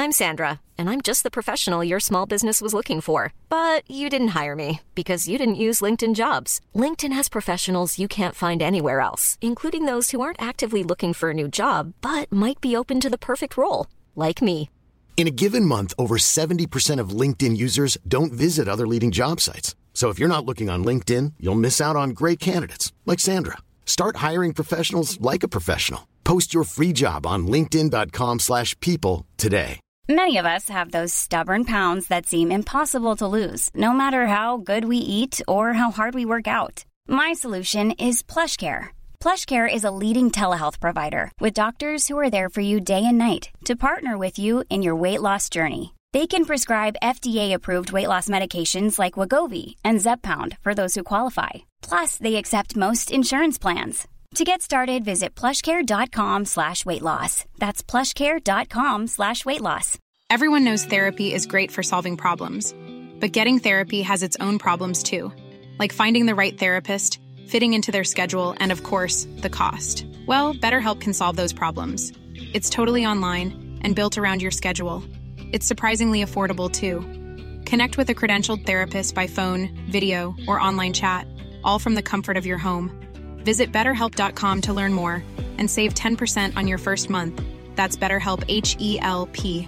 I'm Sandra, and I'm just the professional your small business was looking for. But you didn't hire me because you didn't use LinkedIn Jobs. LinkedIn has professionals you can't find anywhere else, including those who aren't actively looking for a new job, but might be open to the perfect role, like me. In a given month, over 70% of LinkedIn users don't visit other leading job sites. So if you're not looking on LinkedIn, you'll miss out on great candidates like Sandra. Start hiring professionals like a professional. Post your free job on linkedin.com/people today. Many of us have those stubborn pounds that seem impossible to lose, no matter how good we eat or how hard we work out. My solution is PlushCare. PlushCare is a leading telehealth provider with doctors who are there for you day and night to partner with you in your weight loss journey. They can prescribe FDA-approved weight loss medications like Wegovy and Zepbound for those who qualify. Plus, they accept most insurance plans. To get started, visit plushcare.com/weightloss. That's plushcare.com/weightloss. Everyone knows therapy is great for solving problems, but getting therapy has its own problems too, like finding the right therapist, fitting into their schedule, and of course, the cost. Well, BetterHelp can solve those problems. It's totally online and built around your schedule. It's surprisingly affordable too. Connect with a credentialed therapist by phone, video, or online chat, all from the comfort of your home. Visit BetterHelp.com to learn more and save 10% on your first month. That's BetterHelp, H-E-L-P.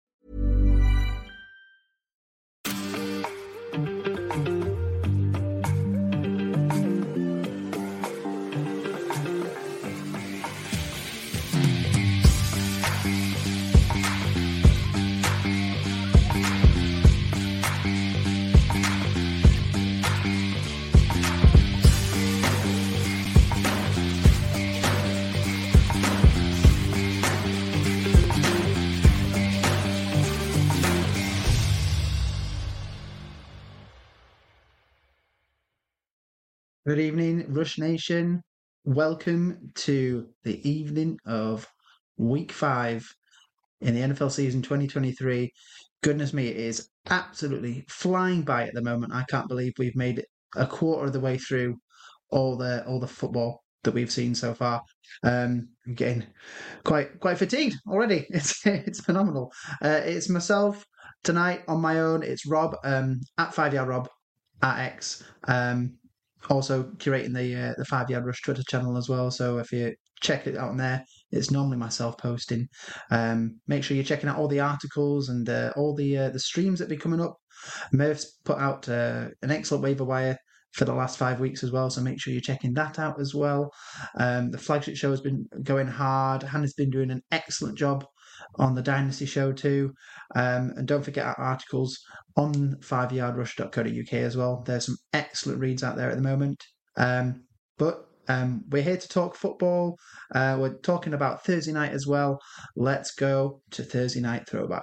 Good evening, Rush Nation. Welcome to the evening of Week 5 in the NFL season 2023. Goodness me, it is absolutely flying by at the moment. I can't believe we've made it a quarter of the way through all the football that we've seen so far. I'm getting quite fatigued already. It's phenomenal. It's myself tonight on my own. It's Rob at 5yard Rob at X. Also curating the 5yard Rush Twitter channel as well. So if you check it out on there, it's normally myself posting. Make sure you're checking out all the articles and all the streams that be coming up. Murph's put out an excellent waiver wire for the last 5 weeks as well, so make sure you're checking that out as well. The flagship show has been going hard. Hannah's been doing an excellent job on the Dynasty show too. And don't forget our articles on 5yardrush.co.uk as well. There's some excellent reads out there at the moment. But we're here to talk football. We're talking about Thursday night as well. Let's go to Thursday night throwback.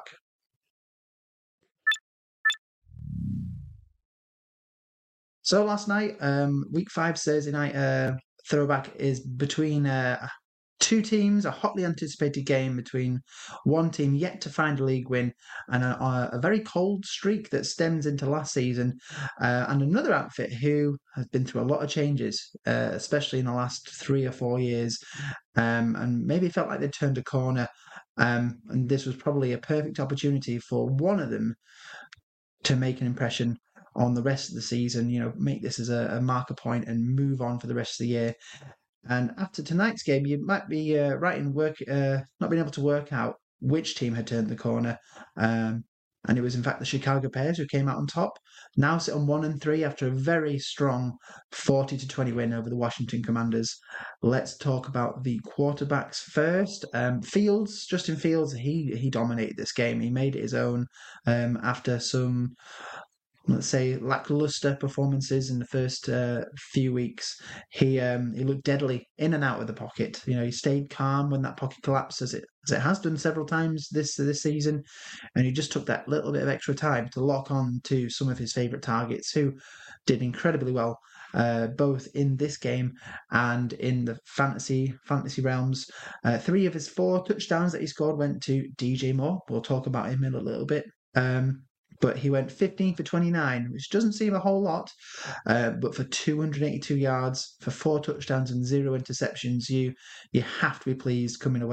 So last night, Week 5 Thursday night throwback is between two teams, a hotly anticipated game between one team yet to find a league win and a very cold streak that stems into last season, and another outfit who has been through a lot of changes, especially in the last 3 or 4 years, and maybe felt like they turned a corner, and this was probably a perfect opportunity for one of them to make an impression on the rest of the season, make this as a marker point and move on for the rest of the year. And after tonight's game, you might be not being able to work out which team had turned the corner. And it was, in fact, the Chicago Bears who came out on top. Now sit on 1-3 after a very strong 40-20 win over the Washington Commanders. Let's talk about the quarterbacks first. Justin Fields, he dominated this game. He made it his own after some, let's say, lackluster performances in the first few weeks. He looked deadly in and out of the pocket. He stayed calm when that pocket collapsed, as it has done several times this season, and he just took that little bit of extra time to lock on to some of his favourite targets, who did incredibly well, both in this game and in the fantasy realms. 3 of his 4 touchdowns that he scored went to DJ Moore. We'll talk about him in a little bit. But he went 15 for 29, which doesn't seem a whole lot, but for 282 yards, for 4 touchdowns and 0 interceptions, you have to be pleased coming away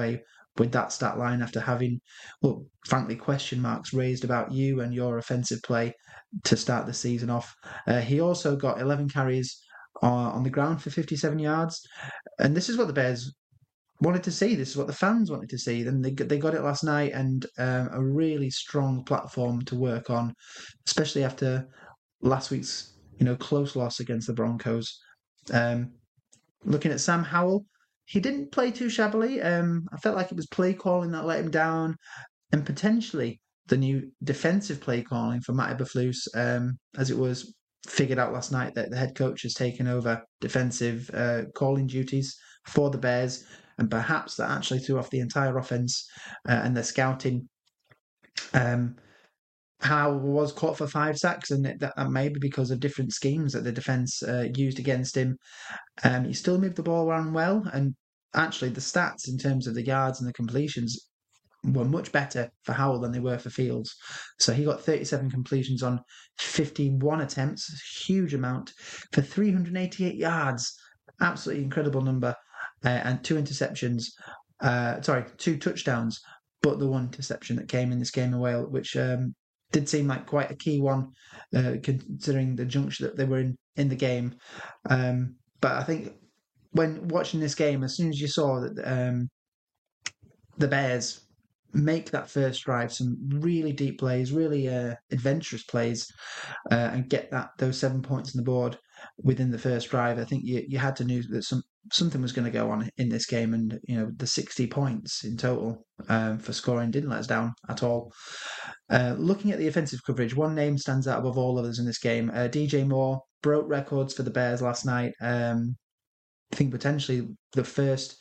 with that stat line after having, well, frankly, question marks raised about you and your offensive play to start the season off. He also got 11 carries on the ground for 57 yards. And this is what the Bears wanted to see. This is what the fans wanted to see. Then they got it last night, and a really strong platform to work on, especially after last week's close loss against the Broncos. Looking at Sam Howell, he didn't play too shabbily. I felt like it was play calling that let him down, and potentially the new defensive play calling for Matt Eberflus, as it was figured out last night that the head coach has taken over defensive calling duties for the Bears, and perhaps that actually threw off the entire offense and their scouting. Howell was caught for 5 sacks, and that may be because of different schemes that the defense used against him. He still moved the ball around well, and actually the stats in terms of the yards and the completions were much better for Howell than they were for Fields. So he got 37 completions on 51 attempts, huge amount, for 388 yards. Absolutely incredible number. And 2 interceptions, 2 touchdowns, but the 1 interception that came in this game away, which did seem like quite a key one, considering the juncture that they were in the game. But I think when watching this game, as soon as you saw that the Bears make that first drive, some really deep plays, really adventurous plays, and get those 7 points on the board within the first drive, I think you had to know that something was going to go on in this game, and the 60 points in total for scoring didn't let us down at all. Looking at the offensive coverage, one name stands out above all others in this game. DJ Moore broke records for the Bears last night. I think potentially the first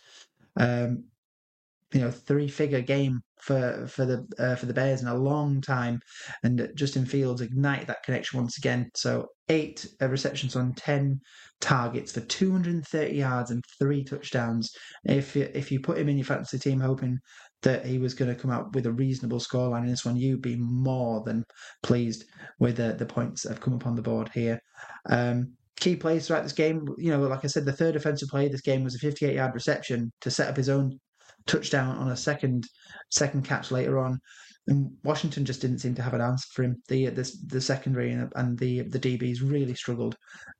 3-figure game for the Bears in a long time, and Justin Fields ignited that connection once again. So 8 receptions on 10 targets for 230 yards and 3 touchdowns. If you put him in your fantasy team hoping that he was going to come out with a reasonable scoreline in this one, you'd be more than pleased with the points that have come up on the board here. Key plays throughout this game, like I said, the third offensive play of this game was a 58-yard reception to set up his own touchdown on a second catch later on, and Washington just didn't seem to have an answer for him. The secondary and the DBs really struggled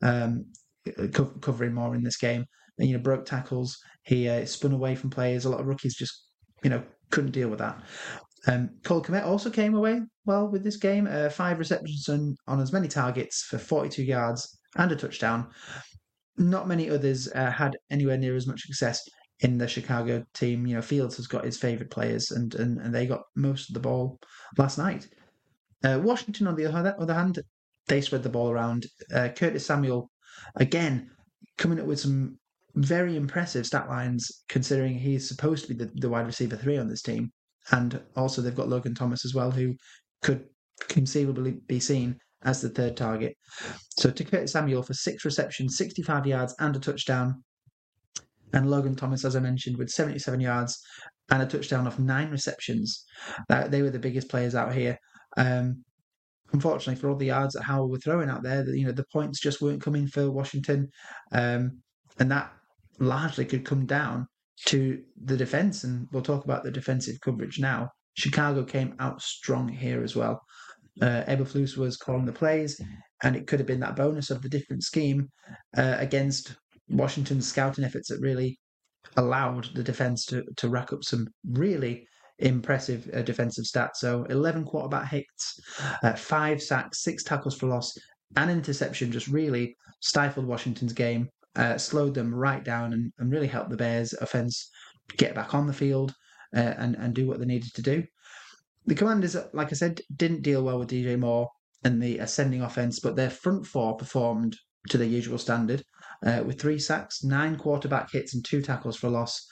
covering more in this game. And, broke tackles. He spun away from players. A lot of rookies just couldn't deal with that. Cole Kmet also came away well with this game. 5 receptions on as many targets for 42 yards and a touchdown. Not many others had anywhere near as much success in the Chicago team. Fields has got his favourite players, and they got most of the ball last night. Washington, on the other hand, they spread the ball around. Curtis Samuel, again, coming up with some very impressive stat lines, considering he's supposed to be the wide receiver 3 on this team. And also they've got Logan Thomas as well, who could conceivably be seen as the third target. So to Curtis Samuel for 6 receptions, 65 yards and a touchdown. And Logan Thomas, as I mentioned, with 77 yards and a touchdown off 9 receptions. They were the biggest players out here. Unfortunately, for all the yards that Howell were throwing out there, the points just weren't coming for Washington. And that largely could come down to the defense. And we'll talk about the defensive coverage now. Chicago came out strong here as well. Eberflus was calling the plays, and it could have been that bonus of the different scheme against Washington's scouting efforts that really allowed the defense to rack up some really impressive defensive stats. So 11 quarterback hits, 5 sacks, 6 tackles for loss, and an interception just really stifled Washington's game, slowed them right down, and really helped the Bears' offense get back on the field and do what they needed to do. The Commanders, like I said, didn't deal well with DJ Moore and the ascending offense, but their front 4 performed to their usual standard, with 3 sacks, 9 quarterback hits, and 2 tackles for loss.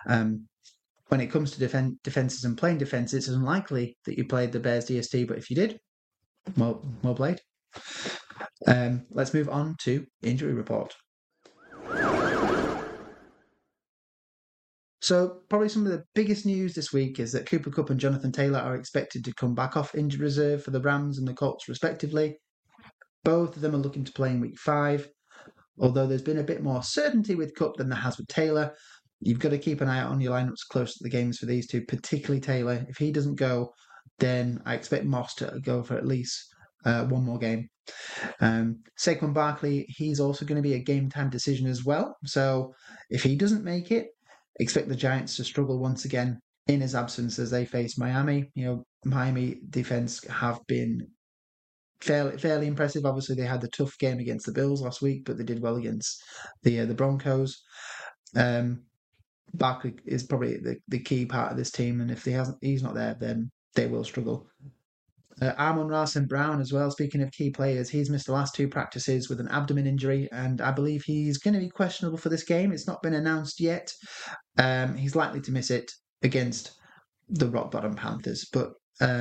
When it comes to defenses and playing defense, it's unlikely that you played the Bears DST, but if you did, well played. Let's move on to injury report. So probably some of the biggest news this week is that Cooper Kupp and Jonathan Taylor are expected to come back off injured reserve for the Rams and the Colts respectively. Both of them are looking to play in week 5, although there's been a bit more certainty with Kupp than there has with Taylor. you've got to keep an eye out on your lineups close to the games for these two, particularly Taylor. If he doesn't go, then I expect Moss to go for at least one more game. Saquon Barkley, he's also going to be a game time decision as well. So if he doesn't make it, expect the Giants to struggle once again in his absence as they face Miami. Miami defense have been fairly impressive. Obviously, they had the tough game against the Bills last week, but they did well against the Broncos. Barkley is probably the key part of this team, and if he's not there, then they will struggle. Amon-Ra St. Brown as well, speaking of key players, he's missed the last 2 practices with an abdomen injury, and I believe he's going to be questionable for this game. It's not been announced yet. He's likely to miss it against the rock bottom Panthers, but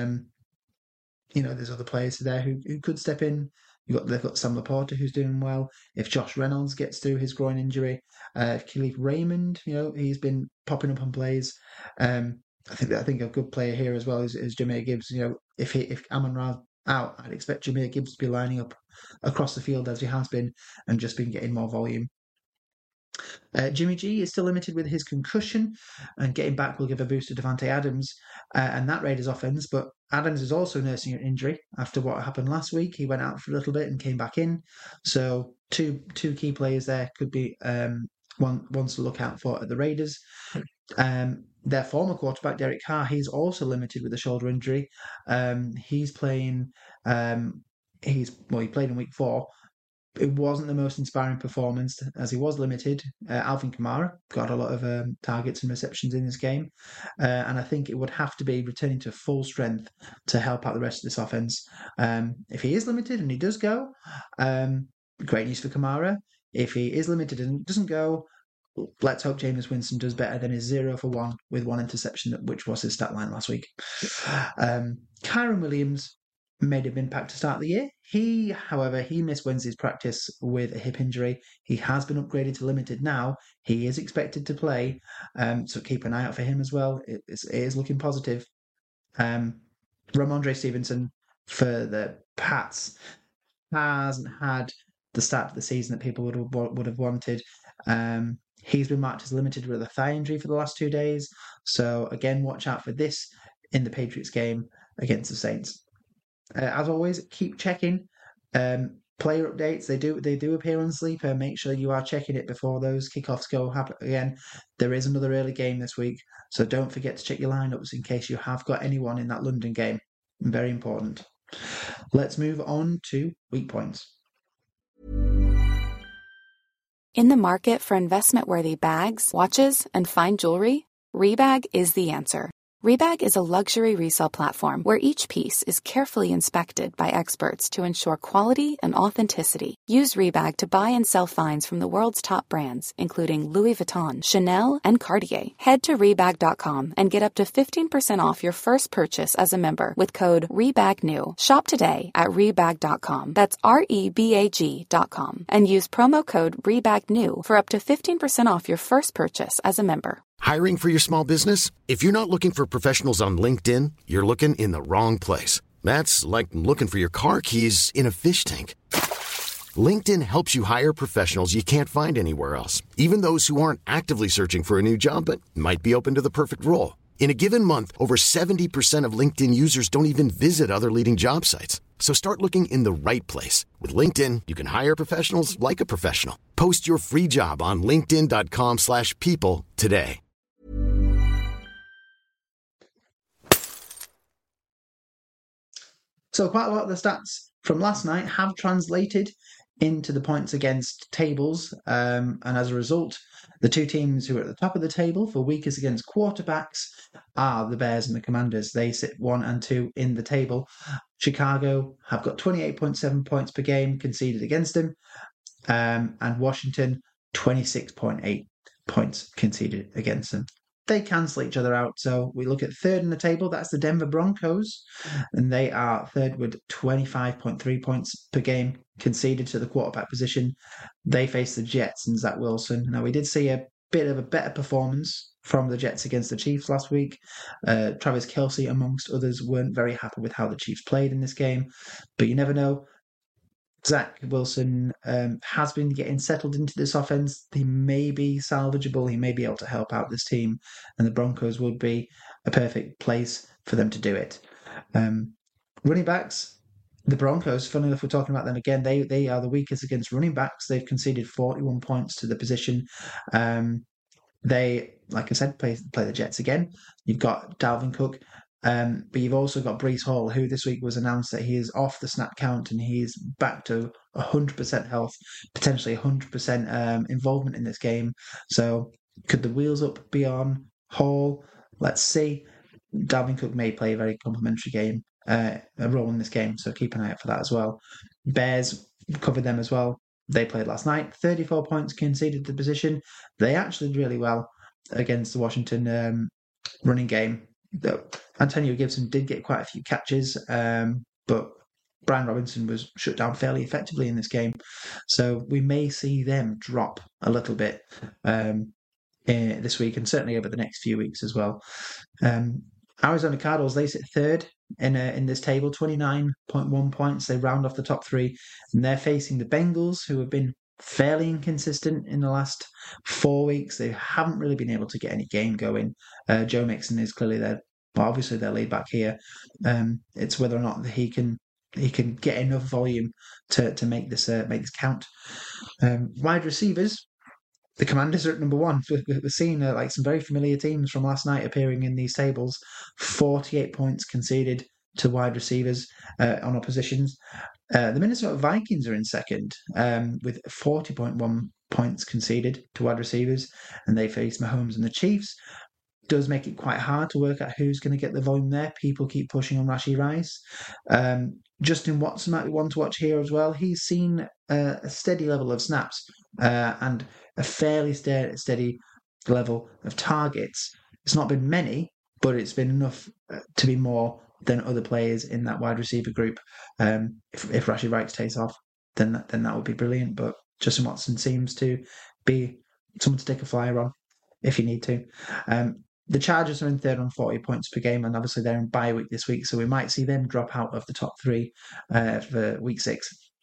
there's other players there who could step in. They've got Sam Laporta who's doing well. If Josh Reynolds gets through his groin injury, Khalif Raymond, he's been popping up on plays. I think a good player here as well is Jahmyr Gibbs. If Amon-Ra's out, I'd expect Jahmyr Gibbs to be lining up across the field as he has been and just been getting more volume. Jimmy G is still limited with his concussion, and getting back will give a boost to Davante Adams and that Raiders offense. But Adams is also nursing an injury after what happened last week. He went out for a little bit and came back in. So two key players there could be ones to look out for at the Raiders. Their former quarterback, Derek Carr, he's also limited with a shoulder injury. He's playing. He played in week 4. It wasn't the most inspiring performance as he was limited. Alvin Kamara got a lot of targets and receptions in this game. And I think it would have to be returning to full strength to help out the rest of this offense. If he is limited and he does go, great news for Kamara. If he is limited and doesn't go, let's hope Jameis Winston does better than his 0 for 1 with 1 interception, which was his stat line last week. Kyren Williams made an impact to start the year. However, he missed Wednesday's practice with a hip injury. He has been upgraded to limited now. He is expected to play, so keep an eye out for him as well. It is looking positive. Ramondre Stevenson for the Pats hasn't had the start of the season that people would have wanted. He's been marked as limited with a thigh injury for the last 2 days. So again, watch out for this in the Patriots game against the Saints. As always, keep checking player updates. They do appear on Sleeper. Make sure you are checking it before those kickoffs go happen again. There is another early game this week, so don't forget to check your lineups in case you have got anyone in that London game. Very important. Let's move on to weak points. In the market for investment-worthy bags, watches, and fine jewelry, Rebag is the answer. Rebag is a luxury resale platform where each piece is carefully inspected by experts to ensure quality and authenticity. Use Rebag to buy and sell finds from the world's top brands, including Louis Vuitton, Chanel, and Cartier. Head to Rebag.com and get up to 15% off your first purchase as a member with code REBAGNEW. Shop today at Rebag.com. That's REBAG.com. And use promo code REBAGNEW for up to 15% off your first purchase as a member. Hiring for your small business? If you're not looking for professionals on LinkedIn, you're looking in the wrong place. That's like looking for your car keys in a fish tank. LinkedIn helps you hire professionals you can't find anywhere else, even those who aren't actively searching for a new job but might be open to the perfect role. In a given month, over 70% of LinkedIn users don't even visit other leading job sites. So start looking in the right place. With LinkedIn, you can hire professionals like a professional. Post your free job on linkedin.com/people today. So quite a lot of the stats from last night have translated into the points against tables. And as a result, the two teams who are at the top of the table for weakest against quarterbacks are the Bears and the Commanders. They sit 1 and 2 in the table. Chicago have got 28.7 points per game conceded against them. And Washington, 26.8 points conceded against them. They cancel each other out. So we look at third in the table. That's the Denver Broncos. And they are third with 25.3 points per game conceded to the quarterback position. They face the Jets and Zach Wilson. Now, we did see a bit of a better performance from the Jets against the Chiefs last week. Travis Kelce, amongst others, weren't very happy with how the Chiefs played in this game. But you never know. Zach Wilson has been getting settled into this offense. He may be salvageable. He may be able to help out this team, and the Broncos would be a perfect place for them to do it. Running backs, the Broncos, funny enough, we're talking about them again. They are the weakest against running backs. They've conceded 41 points to the position. They, like I said, play the Jets again. You've got Dalvin Cook. But you've also got Breece Hall, who this week was announced that he is off the snap count and he's back to 100% health, potentially 100% involvement in this game. So could the wheels up be on Hall? Let's see. Dalvin Cook may play a very complimentary game, a role in this game, so keep an eye out for that as well. Bears, covered them as well. They played last night. 34 points conceded to the position. They actually did really well against the Washington running game. Antonio Gibson did get quite a few catches, but Brian Robinson was shut down fairly effectively in this game. So we may see them drop a little bit this week and certainly over the next few weeks as well. Arizona Cardinals, they sit third in this table, 29.1 points. They round off the top three, and they're facing the Bengals, who have been fairly inconsistent in the last 4 weeks. They haven't really been able to get any game going. Joe Mixon is clearly obviously their lead back here. It's whether or not he can get enough volume to make this count. Wide receivers, the Commanders are at number one. We're seeing like some very familiar teams from last night appearing in these tables. 48 points conceded to wide receivers on oppositions. The Minnesota Vikings are in second with 40.1 points conceded to wide receivers, and they face Mahomes and the Chiefs. Does make it quite hard to work out who's going to get the volume there. People keep pushing on Rashee Rice. Justin Watson might be one to watch here as well. He's seen a steady level of snaps and a fairly steady level of targets. It's not been many, but it's been enough to be more than other players in that wide receiver group. If Rashee Rice takes off, then that would be brilliant. But Justin Watson seems to be someone to take a flyer on if you need to. The Chargers are in third on 40 points per game, and obviously they're in bye week this week, so we might see them drop out of the top three for week 6.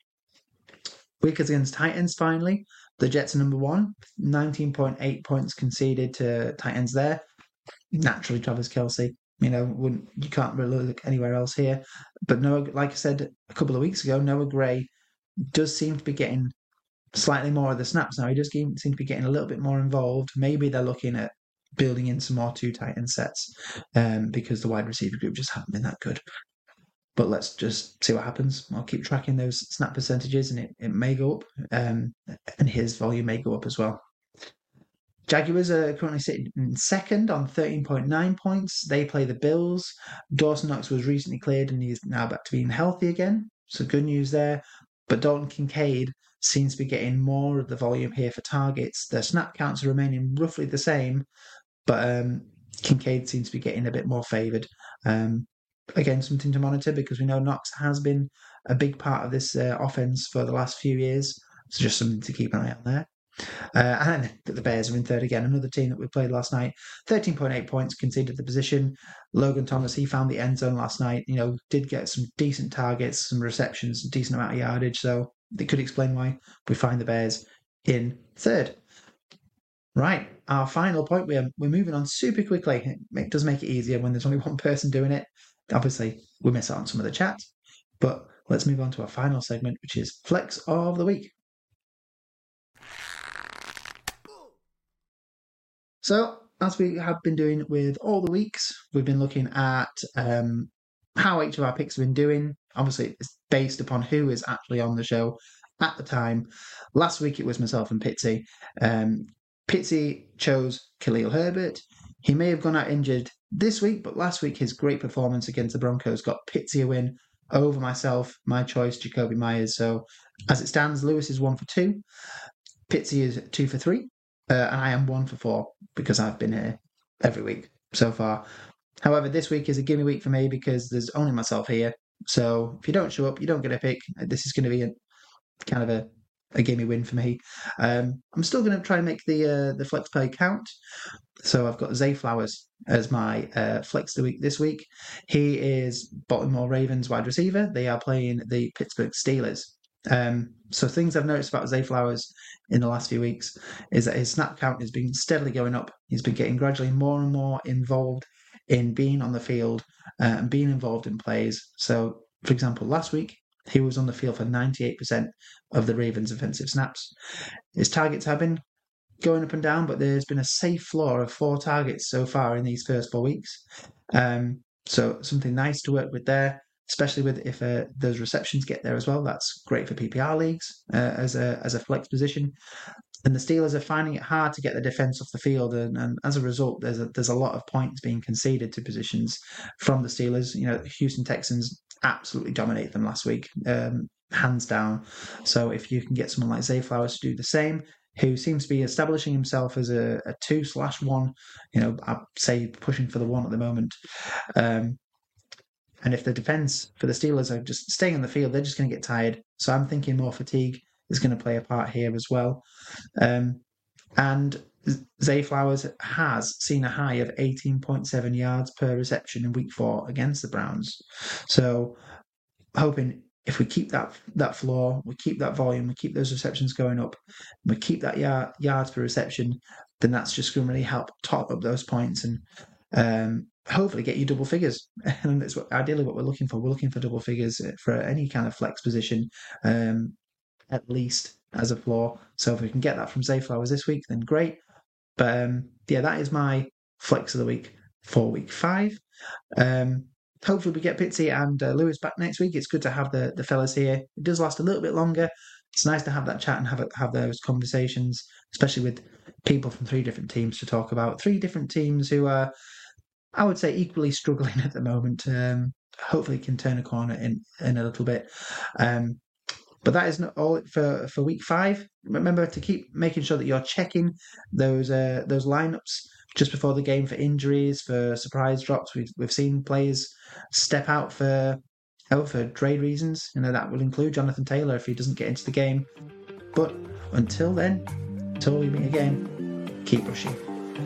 Week against Titans, finally. The Jets are number one, 19.8 points conceded to Titans there. Naturally, Travis Kelce. You can't really look anywhere else here. But Noah, like I said a couple of weeks ago, Noah Gray does seem to be getting slightly more of the snaps now. He does seem to be getting a little bit more involved. Maybe they're looking at building in some more two tight end sets because the wide receiver group just haven't been that good. But let's just see what happens. I'll keep tracking those snap percentages, and it may go up, and his volume may go up as well. Jaguars are currently sitting in second on 13.9 points. They play the Bills. Dawson Knox was recently cleared, and he's now back to being healthy again. So good news there. But Dalton Kincaid seems to be getting more of the volume here for targets. Their snap counts are remaining roughly the same, but Kincaid seems to be getting a bit more favoured. Again, something to monitor because we know Knox has been a big part of this offense for the last few years. So just something to keep an eye on there. And the Bears are in third again, another team that we played last night. 13.8 points conceded the position. Logan Thomas, he found the end zone last night. Did get some decent targets, some receptions, some decent amount of yardage. So it could explain why we find the Bears in third. Right, our final point, we're moving on super quickly. It does make it easier when there's only one person doing it. Obviously, we miss out on some of the chat, but let's move on to our final segment, which is Flex of the Week. So, as we have been doing with all the weeks, we've been looking at how each of our picks have been doing. Obviously, it's based upon who is actually on the show at the time. Last week, it was myself and Pitsy. Pitsy chose Khalil Herbert. He may have gone out injured this week, but last week his great performance against the Broncos got Pitsy a win over myself, my choice, Jakobi Meyers. So as it stands, Lewis is 1 for 2. Pitsy is 2 for 3. And I am 1 for 4 because I've been here every week so far. However, this week is a gimme week for me because there's only myself here. So if you don't show up, you don't get a pick. This is going to be kind of a gimme win for me. I'm still going to try and make the flex play count. So I've got Zay Flowers as my flex of the week this week. He is Baltimore Ravens wide receiver. They are playing the Pittsburgh Steelers. So things I've noticed about Zay Flowers in the last few weeks is that his snap count has been steadily going up. He's been getting gradually more and more involved in being on the field and being involved in plays. So, for example, last week, he was on the field for 98% of the Ravens' offensive snaps. His targets have been going up and down, but there's been a safe floor of 4 targets so far in these first 4 weeks. So something nice to work with there, especially with if those receptions get there as well. That's great for PPR leagues as a flex position. And the Steelers are finding it hard to get the defense off the field, and as a result, there's a lot of points being conceded to positions from the Steelers. You know, the Houston Texans absolutely dominated them last week, hands down. So if you can get someone like Zay Flowers to do the same, who seems to be establishing himself as a 2/1, you know, I'd say pushing for the 1 at the moment. And if the defense for the Steelers are just staying on the field, they're just going to get tired. So I'm thinking more fatigue is going to play a part here as well. And Zay Flowers has seen a high of 18.7 yards per reception in week 4 against the Browns. So hoping if we keep that floor, we keep that volume, we keep those receptions going up, we keep that yards per reception, then that's just going to really help top up those points and hopefully get you double figures. And that's ideally what we're looking for. We're looking for double figures for any kind of flex position, at least as a floor. So if we can get that from Zay Flowers this week, then great. But that is my flex of the week for week 5. Hopefully we get Pitsy and Lewis back next week. It's good to have the fellas here. It does last a little bit longer. It's nice to have that chat and have those conversations, especially with people from 3 different teams to talk about. 3 different teams who are, I would say, equally struggling at the moment. Hopefully can turn a corner in a little bit. But that is not all for week 5. Remember to keep making sure that you're checking those lineups just before the game for injuries, for surprise drops. We've seen players step out for trade reasons. You know, that will include Jonathan Taylor if he doesn't get into the game. But until then, until we meet again, keep rushing.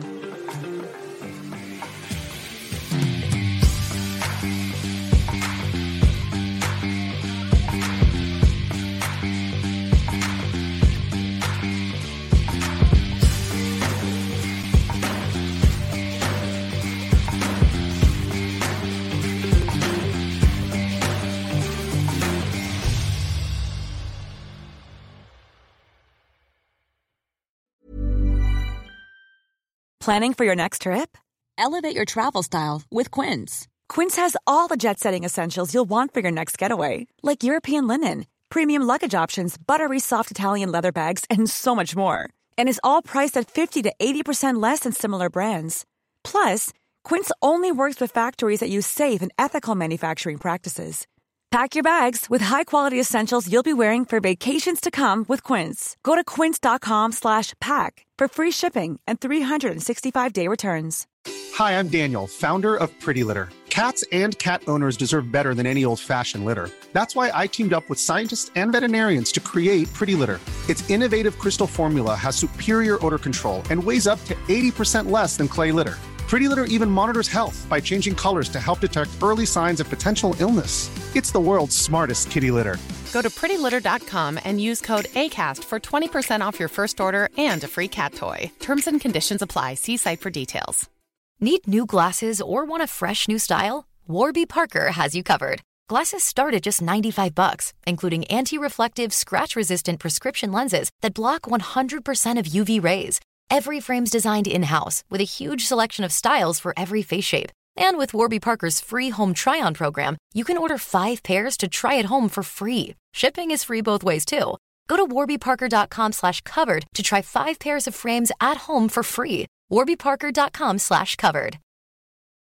Planning for your next trip? Elevate your travel style with Quince. Quince has all the jet-setting essentials you'll want for your next getaway, like European linen, premium luggage options, buttery soft Italian leather bags, and so much more. And is all priced at 50 to 80% less than similar brands. Plus, Quince only works with factories that use safe and ethical manufacturing practices. Pack your bags with high-quality essentials you'll be wearing for vacations to come with Quince. Go to quince.com/pack for free shipping and 365-day returns. Hi, I'm Daniel, founder of Pretty Litter. Cats and cat owners deserve better than any old-fashioned litter. That's why I teamed up with scientists and veterinarians to create Pretty Litter. Its innovative crystal formula has superior odor control and weighs up to 80% less than clay litter. Pretty Litter even monitors health by changing colors to help detect early signs of potential illness. It's the world's smartest kitty litter. Go to prettylitter.com and use code ACAST for 20% off your first order and a free cat toy. Terms and conditions apply. See site for details. Need new glasses or want a fresh new style? Warby Parker has you covered. Glasses start at just $95, including anti-reflective, scratch-resistant prescription lenses that block 100% of UV rays. Every frame's designed in-house with a huge selection of styles for every face shape. And with Warby Parker's free home try-on program, you can order 5 pairs to try at home for free. Shipping is free both ways, too. Go to warbyparker.com/covered to try 5 pairs of frames at home for free. warbyparker.com/covered.